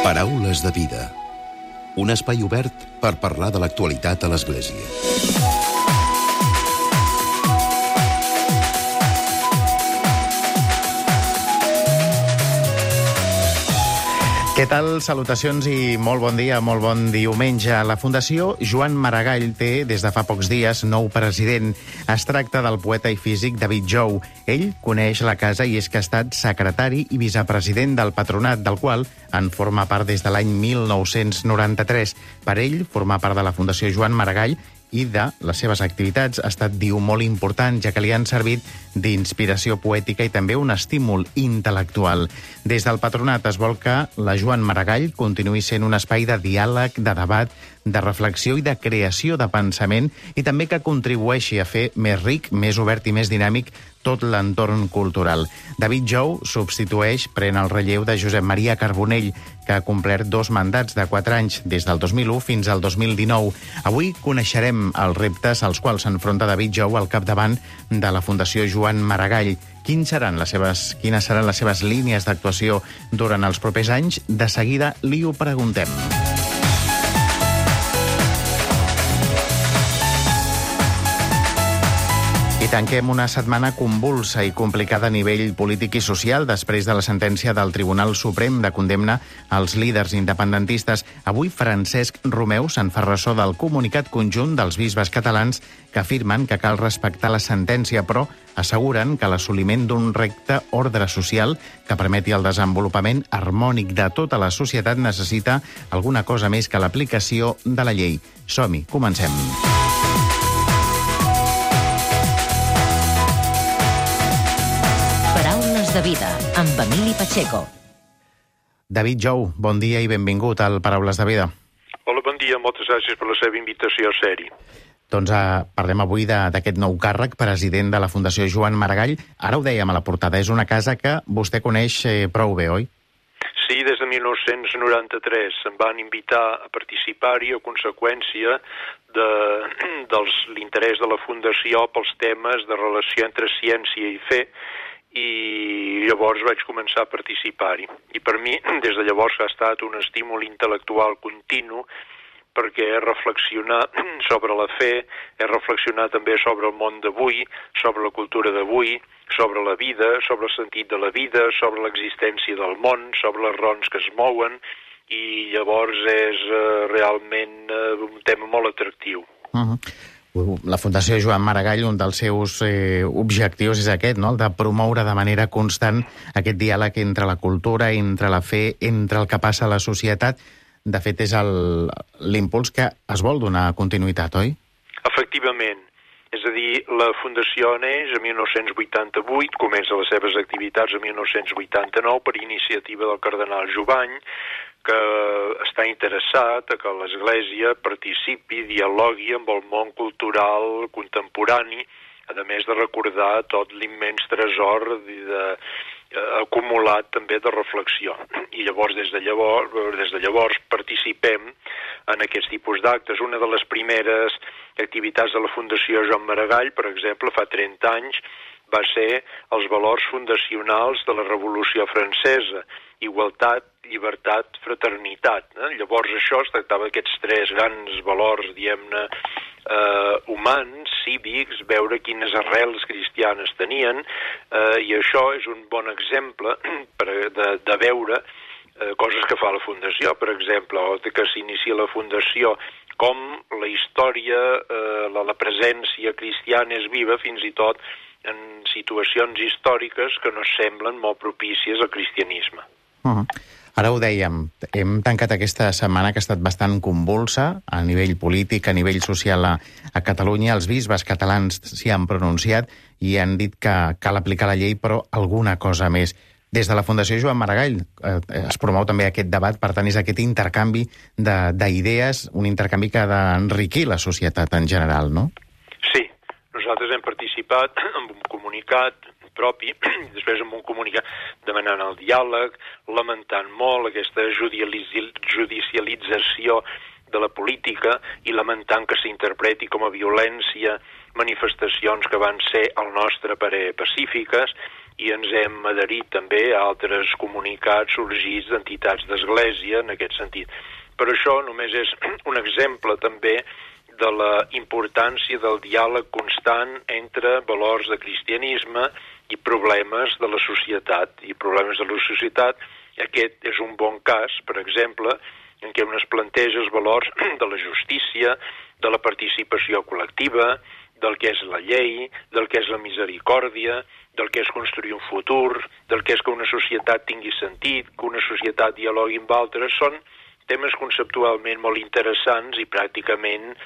Paraules de vida. Un espai obert per parlar de l'actualitat a l'Església. Què tal? Salutacions i molt bon dia, molt bon diumenge. La Fundació Joan Maragall té, des de fa pocs dies, nou president. Es tracta del poeta i físic David Jou. Ell coneix la casa i és que ha estat secretari i vicepresident del patronat, del qual en forma part des de l'any 1993. Per ell, formar part de la Fundació Joan Maragall i de les seves activitats ha estat, diu, molt important, ja que li han servit d'inspiració poètica i també un estímul intel·lectual. Des del patronat es vol que la Joan Maragall continuï sent un espai de diàleg, de debat, de reflexió i de creació de pensament i també que contribueixi a fer més ric, més obert i més dinàmic tot l'entorn cultural. David Jou pren el relleu de Josep Maria Carbonell, que ha complert 2 mandats de 4 anys, des del 2001 fins al 2019. Avui coneixerem els reptes als quals s'enfronta David Jou al capdavant de la Fundació Joan Maragall. Quines seran les seves línies d'actuació durant els propers anys? De seguida li ho preguntem. I tanquem una setmana convulsa i complicada a nivell polític i social després de la sentència del Tribunal Suprem de condemna als líders independentistes. Avui Francesc Romeu se'n fa ressò del comunicat conjunt dels bisbes catalans que afirmen que cal respectar la sentència, però asseguren que l'assoliment d'un recte ordre social que permeti el desenvolupament harmònic de tota la societat necessita alguna cosa més que l'aplicació de la llei. Som-hi, comencem. De vida, amb Emili Pacheco. David Jou, bon dia i benvingut al Paraules de Vida. Hola, bon dia, moltes gràcies per la seva invitació a ser-hi. Doncs parlem avui d'aquest nou càrrec, president de la Fundació Joan Maragall. Ara ho dèiem a la portada, és una casa que vostè coneix prou bé, oi? Sí, des de 1993 em van invitar a participar-hi a conseqüència de l'interès de la Fundació pels temes de relació entre ciència i fe, i llavors vaig començar a participar-hi. I per mi, des de llavors, ha estat un estímul intel·lectual continu perquè he reflexionat sobre la fe, he reflexionat també sobre el món d'avui, sobre la cultura d'avui, sobre la vida, sobre el sentit de la vida, sobre l'existència del món, sobre les raons que es mouen, i llavors és realment un tema molt atractiu. La Fundació Joan Maragall, un dels seus objectius és aquest, no? El de promoure de manera constant aquest diàleg entre la cultura, entre la fe, entre el que passa a la societat. De fet, és l'impuls que es vol donar continuïtat, oi? Efectivament. És a dir, la Fundació neix en 1988, comença les seves activitats en 1989 per iniciativa del cardenal Jovany, que està interessat a que l'Església participi, dialogui amb el món cultural contemporani, a més de recordar tot l'immens tresor acumulat també de reflexió. I llavors, des de llavors participem en aquests tipus d'actes. Una de les primeres activitats de la Fundació Joan Maragall, per exemple, fa 30 anys, va ser els valors fundacionals de la Revolució Francesa: igualtat, llibertat, fraternitat. Llavors això es tractava d'aquests 3 grans valors, diguem-ne, humans, cívics, veure quines arrels cristianes tenien, i això és un bon exemple de veure coses que fa la Fundació. Per exemple, que s'inicia la Fundació, com la història, la presència cristiana és viva fins i tot en situacions històriques que no semblen molt propícies al cristianisme. Ara ho dèiem, hem tancat aquesta setmana que ha estat bastant convulsa a nivell polític, a nivell social a Catalunya. Els bisbes catalans s'hi han pronunciat i han dit que cal aplicar la llei, però alguna cosa més. Des de la Fundació Joan Maragall es promou també aquest debat, per tant és aquest intercanvi d'idees, un intercanvi que ha d'enriquir la societat en general, no? Sí, nosaltres hem participat en un comunicat propi, després amb un comunicat demanant el diàleg, lamentant molt aquesta judicialització de la política i lamentant que s'interpreti com a violència manifestacions que van ser, al nostre parer, pacífiques, i ens hem adherit també a altres comunicats sorgits d'entitats d'església en aquest sentit. Però això només és un exemple també de la importància del diàleg constant entre valors de cristianisme i problemes de la societat. Aquest és un bon cas, per exemple, en què es planteja els valors de la justícia, de la participació col·lectiva, del que és la llei, del que és la misericòrdia, del que és construir un futur, del que és que una societat tingui sentit, que una societat dialogui amb altres. Són temes conceptualment molt interessants i pràcticament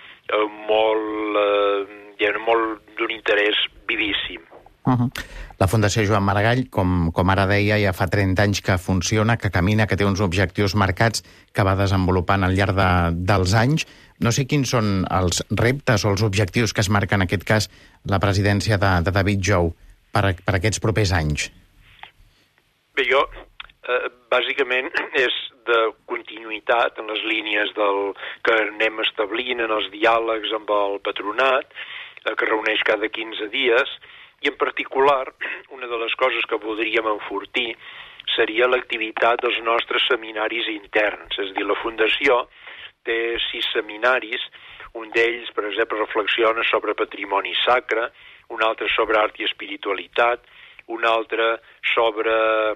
molt d'un interès vivíssim. La Fundació Joan Maragall, com ara deia, ja fa 30 anys que funciona, que camina, que té uns objectius marcats que va desenvolupant al llarg dels anys. No sé quins són els reptes o els objectius que es marca en aquest cas la presidència de David Jou per aquests propers anys. Bé, bàsicament és de continuïtat en les línies que anem establint en els diàlegs amb el patronat, que reuneix cada 15 dies, i en particular una de les coses que voldríem enfortir seria l'activitat dels nostres seminaris interns. És a dir, la Fundació té 6 seminaris, un d'ells, per exemple, reflexiona sobre patrimoni sacre, un altre sobre art i espiritualitat, un altre sobre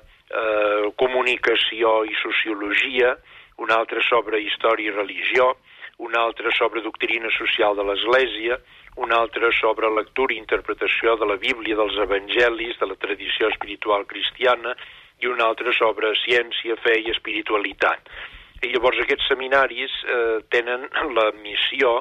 comunicació i sociologia, un altre sobre història i religió, un altre sobre doctrina social de l'Església, un altre sobre lectura i interpretació de la Bíblia, dels evangelis, de la tradició espiritual cristiana, i un altre sobre ciència, fe i espiritualitat. I llavors aquests seminaris tenen la missió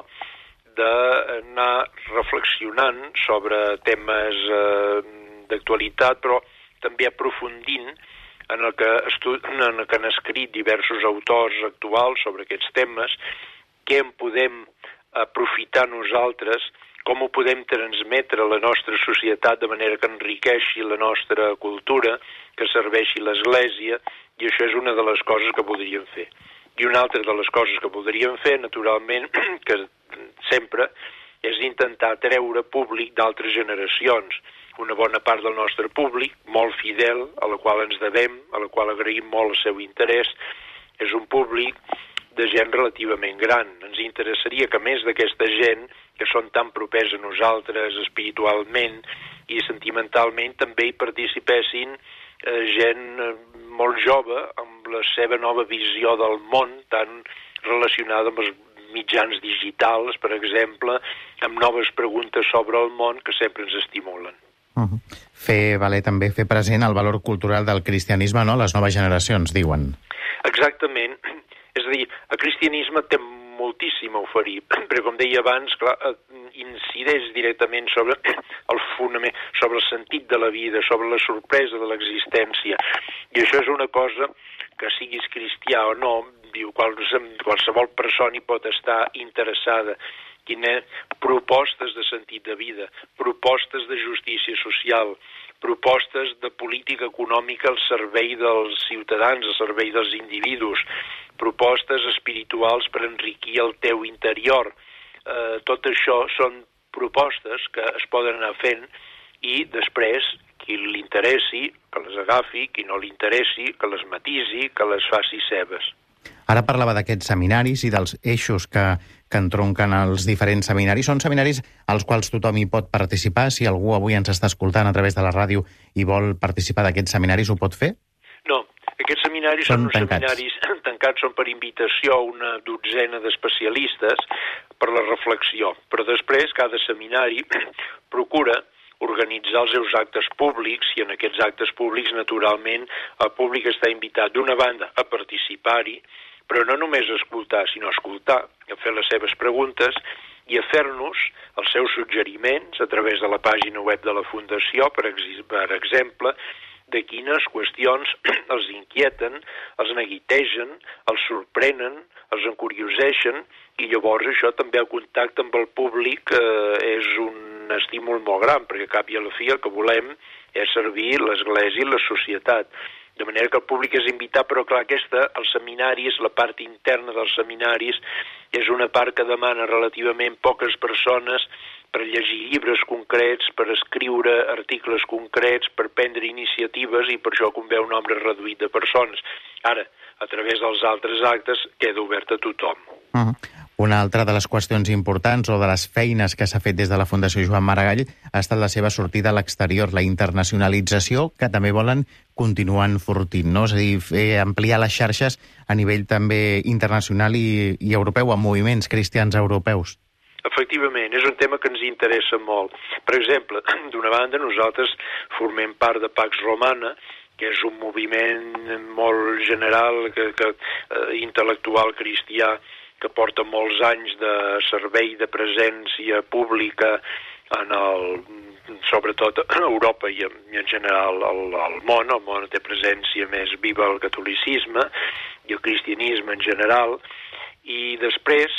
d'anar reflexionant sobre temes d'actualitat, però també aprofundint en el que han escrit diversos autors actuals sobre aquests temes, què en podem aprofitar nosaltres, com ho podem transmetre a la nostra societat de manera que enriqueixi la nostra cultura, que serveixi l'Església, i això és una de les coses que voldríem fer. I una altra de les coses que voldríem fer, naturalment, que sempre és intentar treure públic d'altres generacions. Una bona part del nostre públic, molt fidel, a la qual ens devem, a la qual agraïm molt el seu interès, és un públic de gent relativament gran. Ens interessaria que més d'aquesta gent, que són tan propers a nosaltres espiritualment i sentimentalment, també hi participessin gent molt jove amb la seva nova visió del món, tan relacionada amb els mitjans digitals, per exemple, amb noves preguntes sobre el món que sempre ens estimulen. Fer valer també, fer present el valor cultural del cristianisme, no?, a les noves generacions, diuen. Exactament. És a dir, el cristianisme té moltíssim a oferir, però com deia abans, clar, incideix directament sobre el fonament, sobre el sentit de la vida, sobre la sorpresa de l'existència. I això és una cosa que siguis cristià o no, diu, qualsevol persona hi pot estar interessada. Quines propostes de sentit de vida, propostes de justícia social, propostes de política econòmica al servei dels ciutadans, al servei dels individus, propostes espirituals per enriquir el teu interior. Tot això són propostes que es poden anar fent i després, qui li interessi, que les agafi, qui no li interessi, que les matisi, que les faci seves. Ara parlava d'aquests seminaris i dels eixos que entronquen els diferents seminaris. Són seminaris als quals tothom hi pot participar. Si algú avui ens està escoltant a través de la ràdio i vol participar d'aquests seminaris, ho pot fer? No, aquests seminaris són seminaris tancats, són per invitació a una dotzena d'especialistes per la reflexió. Però després, cada seminari procura organitzar els seus actes públics, i en aquests actes públics, naturalment, el públic està invitat, d'una banda, a participar-hi, però no només a escoltar, sinó a escoltar, a fer les seves preguntes i a fer-nos els seus suggeriments a través de la pàgina web de la Fundació, per exemple, de quines qüestions els inquieten, els neguitegen, els sorprenen, els encurioseixen, i llavors això també el contacte amb el públic és un estímul molt gran, perquè cap i a la fi el que volem és servir l'Església i la societat. De manera que el públic és invitat, però clar, els seminaris, la part interna dels seminaris, és una part que demana relativament poques persones per llegir llibres concrets, per escriure articles concrets, per prendre iniciatives, i per això convé un nombre reduït de persones. Ara, a través dels altres actes, queda obert a tothom. Una altra de les qüestions importants o de les feines que s'ha fet des de la Fundació Joan Maragall ha estat la seva sortida a l'exterior, la internacionalització, que també volen continuar enfortint, no? És a dir, ampliar les xarxes a nivell també internacional i europeu, amb moviments cristians europeus. Efectivament, és un tema que ens interessa molt. Per exemple, d'una banda, nosaltres formem part de Pax Romana, que és un moviment molt general, intel·lectual cristià, que porta molts anys de servei de presència pública sobretot a Europa i en general al món. El món té presència més viva al catolicisme i el cristianisme en general. I després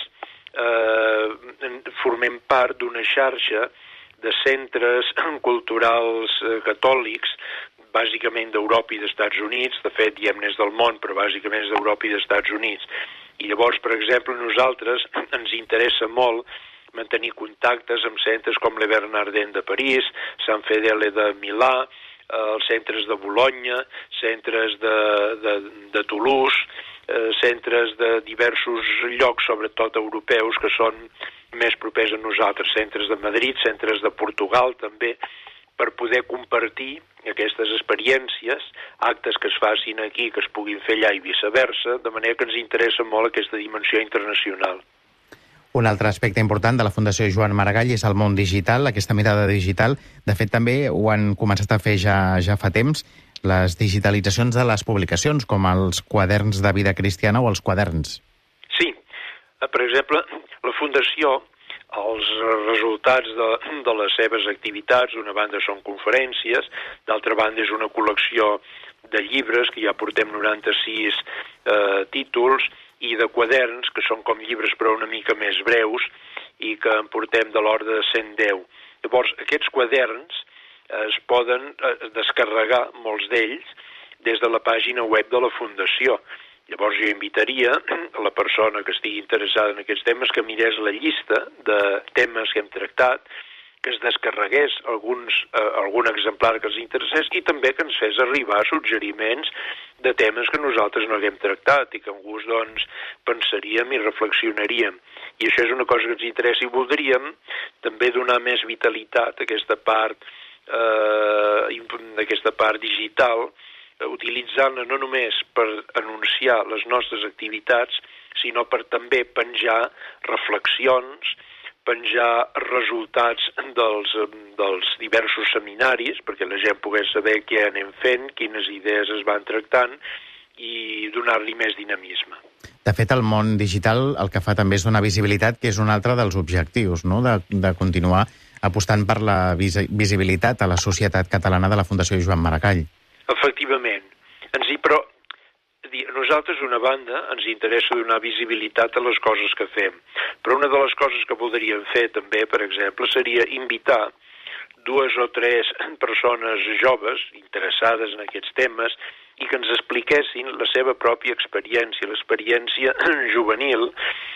formem part d'una xarxa de centres culturals catòlics, bàsicament d'Europa i d'Estats Units. De fet, diem-ne del món, però bàsicament és d'Europa i d'Estats Units. I llavors, per exemple, nosaltres ens interessa molt mantenir contactes amb centres com le Bernardin de París, Sant Fedele de Milà, els centres de Bologna, centres de Toulouse, centres de diversos llocs, sobretot europeus, que són més propers a nosaltres, centres de Madrid, centres de Portugal també, per poder compartir aquestes experiències, actes que es facin aquí, que es puguin fer allà i viceversa, de manera que ens interessa molt aquesta dimensió internacional. Un altre aspecte important de la Fundació Joan Maragall és el món digital, aquesta mirada digital. De fet, també ho han començat a fer ja fa temps, les digitalitzacions de les publicacions, com els quaderns de vida cristiana o els quaderns. Sí. Per exemple, la Fundació, els resultats de les seves activitats, d'una banda són conferències, d'altra banda és una col·lecció de llibres, que ja portem 96 títols, i de quaderns, que són com llibres però una mica més breus, i que en portem de l'ordre de 110. Llavors, aquests quaderns es poden descarregar, molts d'ells, des de la pàgina web de la Fundació. Llavors jo invitaria a la persona que estigui interessada en aquests temes que mirés la llista de temes que hem tractat, que es descarregués algun exemplar que els interessés i també que ens fes arribar suggeriments de temes que nosaltres no haguem tractat i que amb gust doncs pensaríem i reflexionaríem. I això és una cosa que ens interessa i voldríem també donar més vitalitat a aquesta part digital, utilitzant-la no només per anunciar les nostres activitats, sinó per també penjar reflexions, penjar resultats dels diversos seminaris, perquè la gent pogués saber què anem fent, quines idees es van tractant, i donar-li més dinamisme. De fet, el món digital el que fa també és donar visibilitat, que és un altre dels objectius, no?, de continuar apostant per la visibilitat a la societat catalana de la Fundació Joan Maragall. Efectivament. Però a nosaltres, d'una banda, ens interessa donar visibilitat a les coses que fem. Però una de les coses que voldríem fer també, per exemple, seria invitar 2 o 3 persones joves interessades en aquests temes i que ens expliquessin la seva pròpia experiència, l'experiència juvenil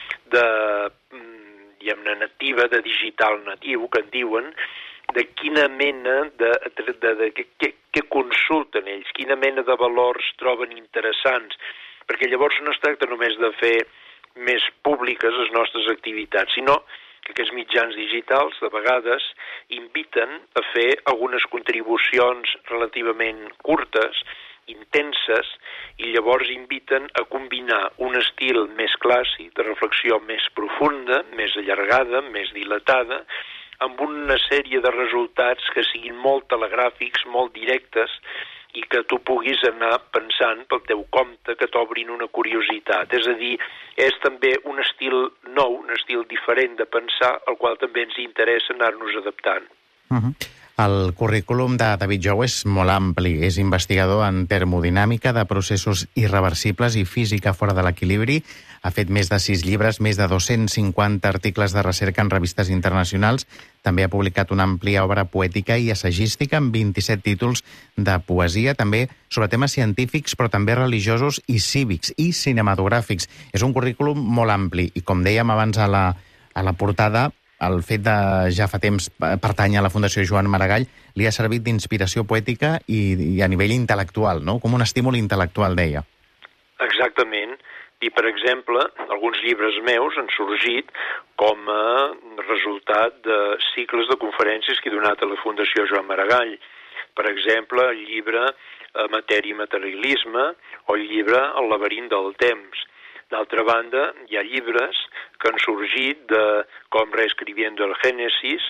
diguem-ne, nativa, de digital natiu, que en diuen, de quina mena què consulten ells, quina mena de valors troben interessants, perquè llavors no es tracta només de fer més públiques les nostres activitats, sinó que aquests mitjans digitals de vegades inviten a fer algunes contribucions relativament curtes, intenses, i llavors inviten a combinar un estil més clàssic, de reflexió més profunda, més allargada, més dilatada, amb una sèrie de resultats que siguin molt telegràfics, molt directes, i que tu puguis anar pensant pel teu compte, que t'obrin una curiositat. És a dir, és també un estil nou, un estil diferent de pensar, al qual també ens interessa anar-nos adaptant. El currículum de David Jou és molt ampli. És investigador en termodinàmica de processos irreversibles i física fora de l'equilibri. Ha fet més de 6 llibres, més de 250 articles de recerca en revistes internacionals. També ha publicat una àmplia obra poètica i assagística amb 27 títols de poesia, també sobre temes científics, però també religiosos i cívics i cinematogràfics. És un currículum molt ampli i, com dèiem abans a la portada, el fet de ja fa temps pertànyer a la Fundació Joan Maragall li ha servit d'inspiració poètica i a nivell intel·lectual, no? Com un estímul intel·lectual, deia. Exactament. I, per exemple, alguns llibres meus han sorgit com a resultat de cicles de conferències que he donat a la Fundació Joan Maragall. Per exemple, el llibre Matèria i materialisme o el llibre El laberint del temps. D'altra banda, hi ha llibres que han sorgit de com Reescribiendo el Génesis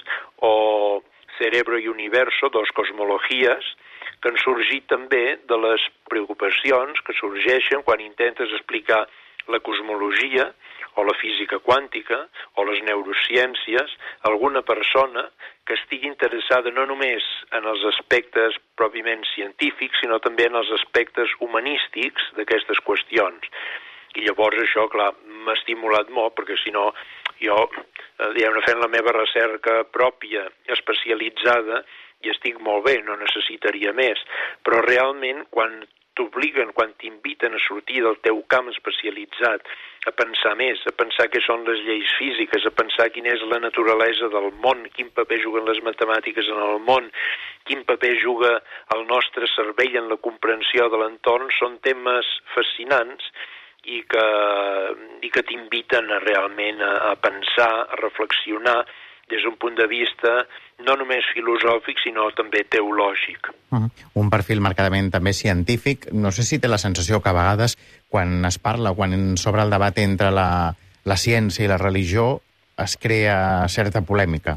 o Cerebro y Universo, dos cosmologies, que han sorgit també de les preocupacions que sorgeixen quan intentes explicar la cosmologia o la física quàntica o les neurociències a alguna persona que estigui interessada no només en els aspectes pròpiament científics, sinó també en els aspectes humanístics d'aquestes qüestions. I llavors això, clar, m'ha estimulat molt, perquè si no, jo, fent la meva recerca pròpia, especialitzada, i estic molt bé, no necessitaria més. Però realment, quan t'obliguen, quan t'inviten a sortir del teu camp especialitzat, a pensar més, a pensar què són les lleis físiques, a pensar quina és la naturalesa del món, quin paper juguen les matemàtiques en el món, quin paper juga el nostre cervell en la comprensió de l'entorn, són temes fascinants i que t'inviten realment a pensar, a reflexionar des d'un punt de vista no només filosòfic, sinó també teològic. Un perfil marcadament també científic. No sé si té la sensació que a vegades, quan es parla, quan s'obre el debat entre la ciència i la religió, es crea certa polèmica.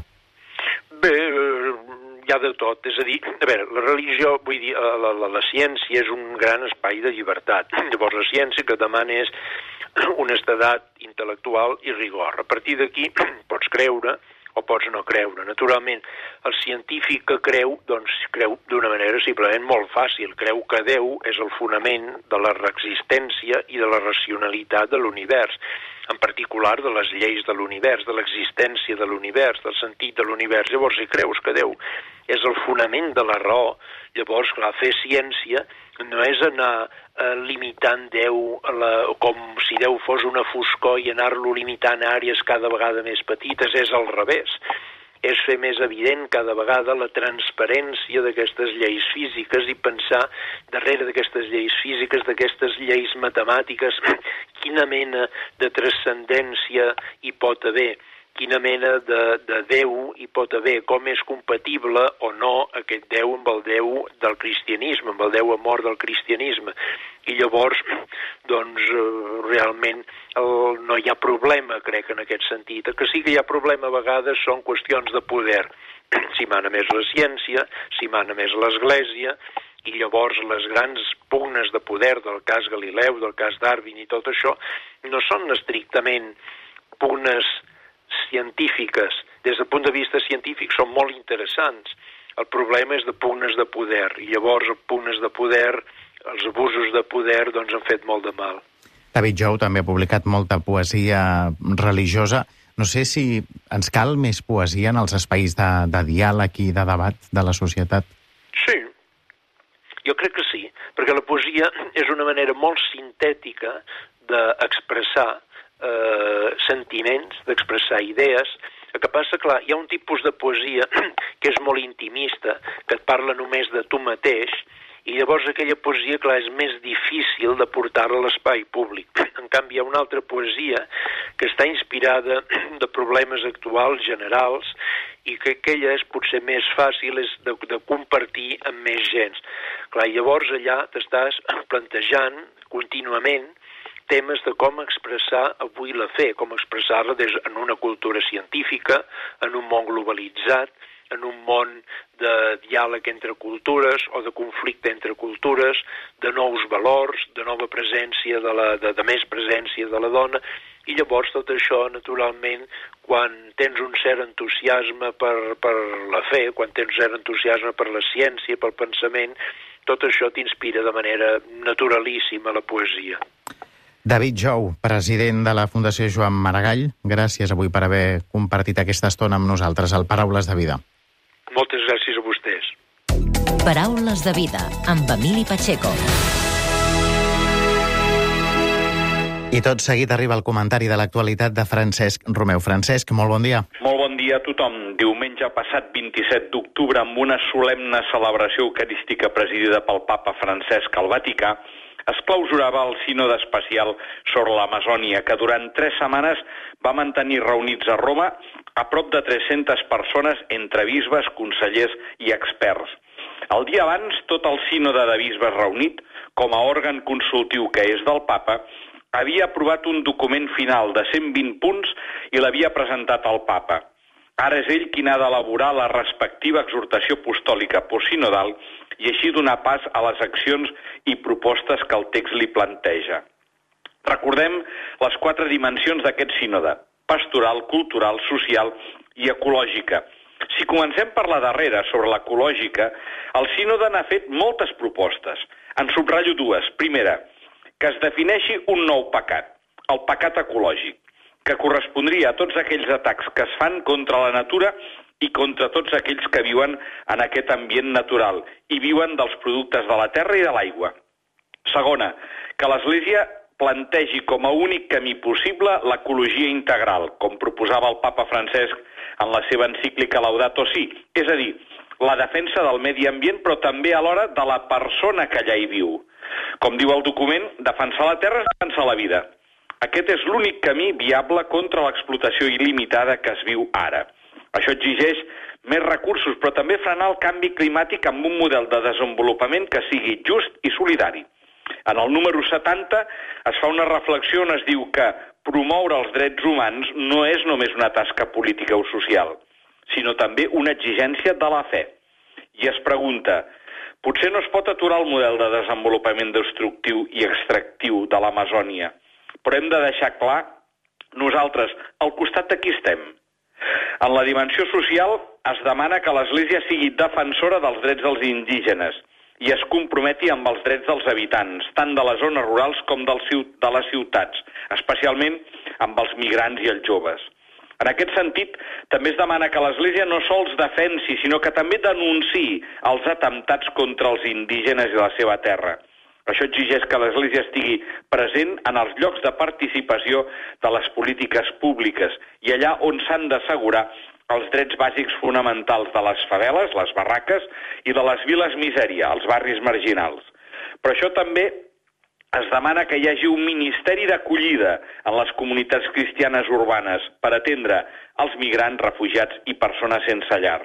Bé, hi ha de tot. És a dir, a veure, la religió, vull dir, la ciència és un gran espai de llibertat. Llavors, la ciència que demana és honestedat intel·lectual i rigor. A partir d'aquí pots creure o pots no creure. Naturalment, el científic que creu, doncs creu d'una manera simplement molt fàcil. Creu que Déu és el fonament de la existència i de la racionalitat de l'univers, en particular de les lleis de l'univers, de l'existència de l'univers, del sentit de l'univers. Llavors, si creus que Déu és el fonament de la raó, llavors, clar, fer ciència no és anar limitant Déu com si Déu fos una foscor i anar-lo limitant a àrees cada vegada més petites, és al revés. És fer més evident cada vegada la transparència d'aquestes lleis físiques i pensar darrere d'aquestes lleis físiques, d'aquestes lleis matemàtiques, quina mena de transcendència hi pot haver, quina mena de Déu hi pot haver, com és compatible o no aquest Déu amb el Déu del cristianisme, amb el Déu amor del cristianisme. I llavors, doncs, realment no hi ha problema, crec, en aquest sentit. El que sí que hi ha problema a vegades són qüestions de poder. Si mana més la ciència, si mana més l'Església, i llavors les grans pugnes de poder del cas Galileu, del cas Darwin i tot això, no són estrictament pugnes científiques. Des del punt de vista científic són molt interessants. El problema és de pugnes de poder, i llavors els pugnes de poder, els abusos de poder, doncs han fet molt de mal. David Jou també ha publicat molta poesia religiosa. No sé si ens cal més poesia en els espais de diàleg i de debat de la societat. Sí, jo crec que sí, perquè la poesia és una manera molt sintètica d'expressar sentiments, d'expressar idees. El que passa, clar, hi ha un tipus de poesia que és molt intimista, que et parla només de tu mateix, i llavors aquella poesia, clar, és més difícil de portar-la a l'espai públic. En canvi, hi ha una altra poesia que està inspirada de problemes actuals, generals, i que aquella és potser més fàcil de compartir amb més gent. Clar, llavors allà t'estàs plantejant contínuament temes de com expressar avui la fe, com expressar-la en una cultura científica, en un món globalitzat, en un món de diàleg entre cultures o de conflicte entre cultures, de nous valors, de nova presència, de més presència de la dona. I llavors tot això, naturalment, quan tens un cert entusiasme per la fe, quan tens un cert entusiasme per la ciència, pel pensament, tot això t'inspira de manera naturalíssima la poesia. David Jou, president de la Fundació Joan Maragall, gràcies avui per haver compartit aquesta estona amb nosaltres al Paraules de Vida. Moltes gràcies a vostès. Paraules de Vida, amb Emili Pacheco. I tot seguit arriba el comentari de l'actualitat de Francesc Romeu. Francesc, molt bon dia. Molt bon dia. dia a tothom. Diumenge passat 27 d'octubre, amb una solemne celebració eucarística presidida pel Papa Francesc al Vaticà, es clausurava el sínode especial sobre l'Amazònia, que durant 3 setmanes va mantenir reunits a Roma a prop de 300 persones entre bisbes, consellers i experts. El dia abans, tot el sínode de bisbes reunit, com a òrgan consultiu que és del Papa, havia aprovat un document final de 120 punts i l'havia presentat al Papa. Ara és ell qui n'ha d'elaborar la respectiva exhortació apostòlica postsinodal i així donar pas a les accions i propostes que el text li planteja. Recordem les 4 dimensions d'aquest sínode: pastoral, cultural, social i ecològica. Si comencem per la darrera, sobre l'ecològica, el sínode n'ha fet moltes propostes. En subratllo 2. Primera, que es defineixi un nou pecat, el pecat ecològic, que correspondria a tots aquells atacs que es fan contra la natura i contra tots aquells que viuen en aquest ambient natural i viuen dels productes de la terra i de l'aigua. Segona, que l'Església plantegi com a únic camí possible l'ecologia integral, com proposava el Papa Francesc en la seva encíclica Laudato Si, és a dir, la defensa del medi ambient, però també alhora de la persona que allà hi viu. Com diu el document, defensar la terra és defensar la vida. Aquest és l'únic camí viable contra l'explotació il·limitada que es viu ara. Això exigeix més recursos, però també frenar el canvi climàtic amb un model de desenvolupament que sigui just i solidari. En el número 70 es fa una reflexió on es diu que promoure els drets humans no és només una tasca política o social, sinó també una exigència de la fe. I es pregunta: potser no es pot aturar el model de desenvolupament destructiu i extractiu de l'Amazònia, però hem de deixar clar, nosaltres, al costat de qui estem. En la dimensió social es demana que l'Església sigui defensora dels drets dels indígenes i es comprometi amb els drets dels habitants, tant de les zones rurals com de les ciutats, especialment amb els migrants i els joves. En aquest sentit, també es demana que l'Església no sols defensi, sinó que també denunciï els atemptats contra els indígenes i la seva terra. Això exigeix que l'Església estigui present en els llocs de participació de les polítiques públiques i allà on s'han d'assegurar els drets bàsics fonamentals de les faveles, les barraques, i de les viles misèria, els barris marginals. Però això també es demana que hi hagi un ministeri d'acollida en les comunitats cristianes urbanes per atendre els migrants, refugiats i persones sense llar.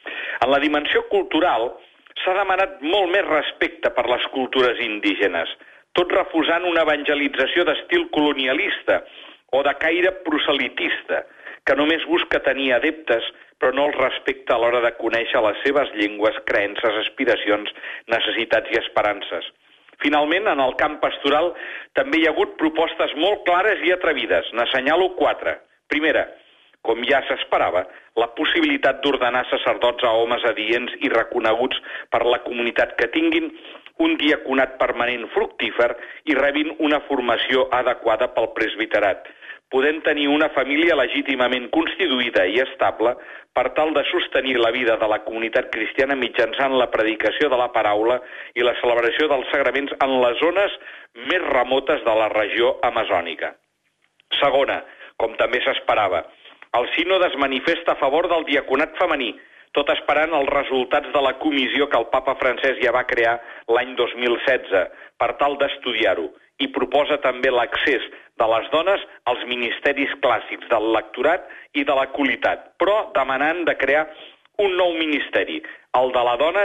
En la dimensió cultural s'ha demanat molt més respecte per les cultures indígenes, tot refusant una evangelització d'estil colonialista o de caire proselitista, que només busca tenir adeptes, però no els respecta a l'hora de conèixer les seves llengües, creences, aspiracions, necessitats i esperances. Finalment, en el camp pastoral també hi ha hagut propostes molt clares i atrevides. N'assenyalo 4. Primera, com ja s'esperava, la possibilitat d'ordenar sacerdots a homes adients i reconeguts per la comunitat que tinguin un diaconat permanent fructífer i rebin una formació adequada pel presbiterat, podent tenir una família legítimament constituïda i estable per tal de sostenir la vida de la comunitat cristiana mitjançant la predicació de la paraula i la celebració dels sagraments en les zones més remotes de la regió amazònica. Segona, com també s'esperava, el sínode es manifesta a favor del diaconat femení, tot esperant els resultats de la comissió que el Papa Francesc ja va crear l'any 2016 per tal d'estudiar-ho, i proposa també l'accés de les dones als ministeris clàssics del lectorat i de la qualitat, però demanant de crear un nou ministeri, el de la dona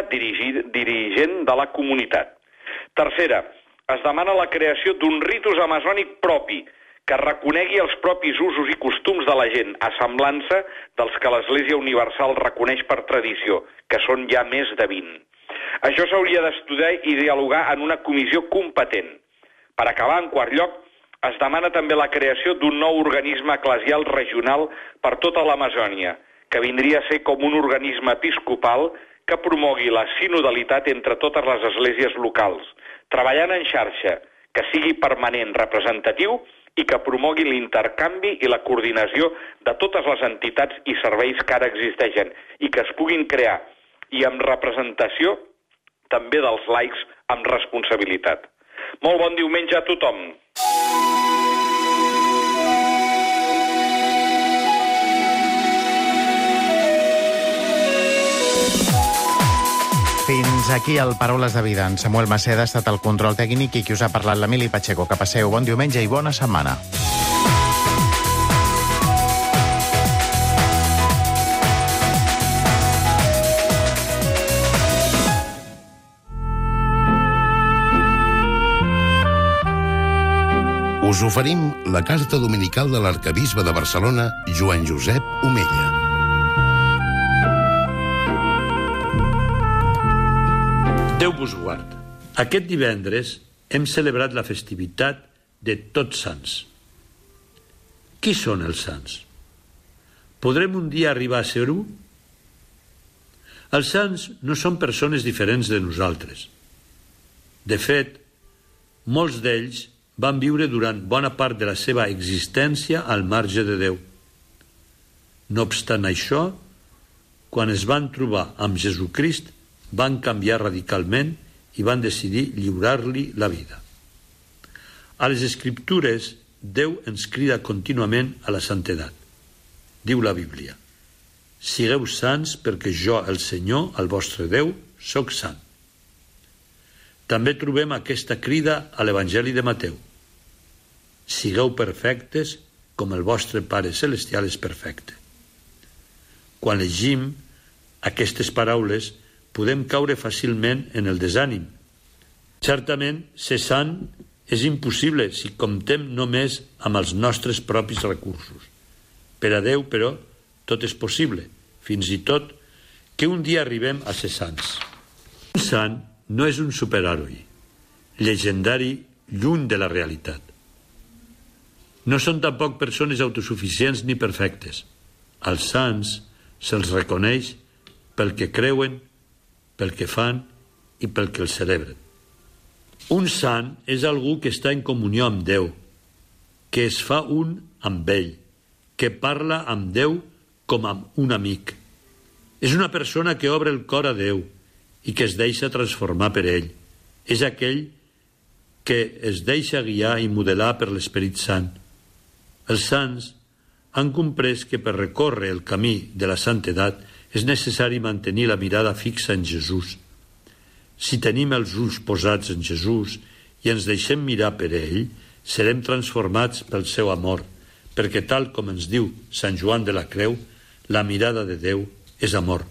dirigent de la comunitat. Tercera, es demana la creació d'un ritus amazònic propi, que reconegui els propis usos i costums de la gent, a semblança dels que l'Església Universal reconeix per tradició, que són ja més de 20. Això s'hauria d'estudiar i dialogar en una comissió competent. Per acabar, en quart lloc, es demana també la creació d'un nou organisme eclesial regional per tota l'Amazònia, que vindria a ser com un organisme episcopal que promogui la sinodalitat entre totes les esglésies locals, treballant en xarxa, que sigui permanent, representatiu i que promogui l'intercanvi i la coordinació de totes les entitats i serveis que ara existeixen i que es puguin crear, i amb representació també dels laics amb responsabilitat. Molt bon diumenge a tothom. Fins aquí el Paraules de Vida. En Samuel Maceda ha estat el control tècnic i qui us ha parlat, l'Emili Pacheco. Que passeu bon diumenge i bona setmana. Us oferim la carta dominical de l'arquebisbe de Barcelona, Joan Josep Omella. Déu vos guard. Aquest divendres hem celebrat la festivitat de Tots Sants. Qui són els sants? Podrem un dia arribar a ser-ho? Els sants no són persones diferents de nosaltres. De fet, molts d'ells van viure durant bona part de la seva existència al marge de Déu. No obstant això, quan es van trobar amb Jesucrist, van canviar radicalment i van decidir lliurar-li la vida. A les Escriptures, Déu ens crida contínuament a la santedat. Diu la Bíblia: «Sigueu sants perquè jo, el Senyor, el vostre Déu, soc sant». També trobem aquesta crida a l'Evangeli de Mateu: «Sigueu perfectes com el vostre Pare Celestial és perfecte». Quan llegim aquestes paraules, podem caure fàcilment en el desànim. Certament, ser sant és impossible si comptem només amb els nostres propis recursos. Per a Déu, però, tot és possible, fins i tot que un dia arribem a ser sants. Un sant no és un superheroi, llegendari lluny de la realitat. No són tampoc persones autosuficients ni perfectes. Als sants se'ls reconeix pel que creuen, pel que fan i pel que els celebren. Un sant és algú que està en comunió amb Déu, que es fa un amb ell, que parla amb Déu com amb un amic. És una persona que obre el cor a Déu i que es deixa transformar per ell. És aquell que es deixa guiar i modelar per l'Esperit Sant. Els sants han comprès que per recórrer el camí de la santedat és necessari mantenir la mirada fixa en Jesús. Si tenim els ulls posats en Jesús i ens deixem mirar per ell, serem transformats pel seu amor, perquè tal com ens diu Sant Joan de la Creu, la mirada de Déu és amor.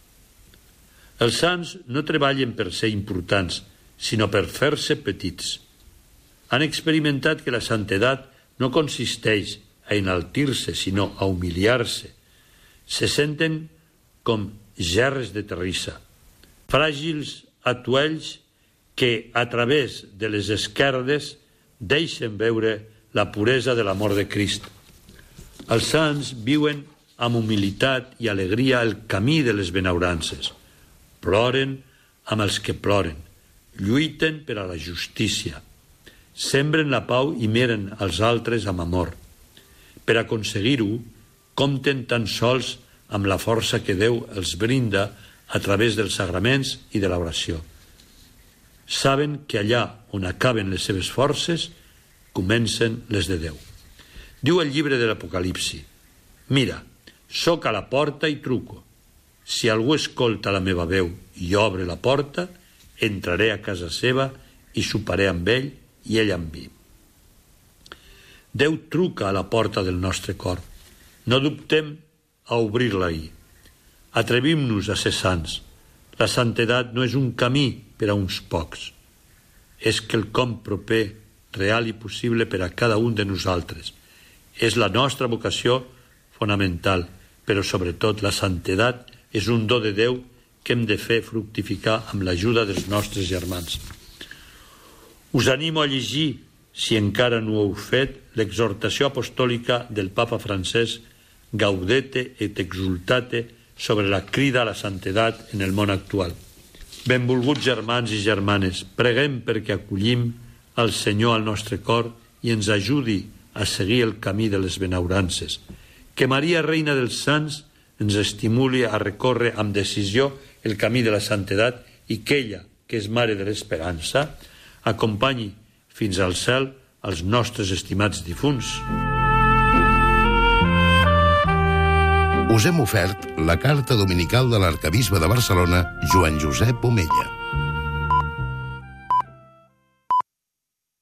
Els sants no treballen per ser importants, sinó per fer-se petits. Han experimentat que la santedat no consisteix a enaltir-se, sinó a humiliar-se. Se senten com gerres de terrissa, fràgils atuells que a través de les esquerdes deixen veure la puresa de l'amor de Crist. Els sants viuen amb humilitat i alegria el camí de les benaurances. Ploren amb els que ploren, lluiten per a la justícia, sembren la pau i miren als altres amb amor. Per aconseguir-ho, compten tan sols amb la força que Déu els brinda a través dels sagraments i de l'oració. Saben que allà on acaben les seves forces, comencen les de Déu. Diu el llibre de l'Apocalipsi: «Mira, soc a la porta i truco. Si algú escolta la meva veu i obre la porta, entraré a casa seva i soparé amb ell i ell amb mi». Déu truca a la porta del nostre cor. No dubtem a obrir-la-hi. Atrevim-nos a ser sants. La santedat no és un camí per a uns pocs. És quelcom proper, real i possible per a cada un de nosaltres. És la nostra vocació fonamental, però sobretot la santedat és un do de Déu que hem de fer fructificar amb l'ajuda dels nostres germans. Us animo a llegir, si encara no ho heu fet, l'exhortació apostòlica del Papa Francesc Gaudete et exultate sobre la crida a la santedat en el món actual. Benvolguts germans i germanes, preguem perquè acollim el Senyor al nostre cor i ens ajudi a seguir el camí de les benaurances. Que Maria, Reina dels Sants, ens estimuli a recórrer amb decisió el camí de la santedat i que ella, que és Mare de l'Esperança, acompanyi fins al cel els nostres estimats difunts. Us hem ofert la carta dominical de l'arquebisbe de Barcelona, Joan Josep Omella.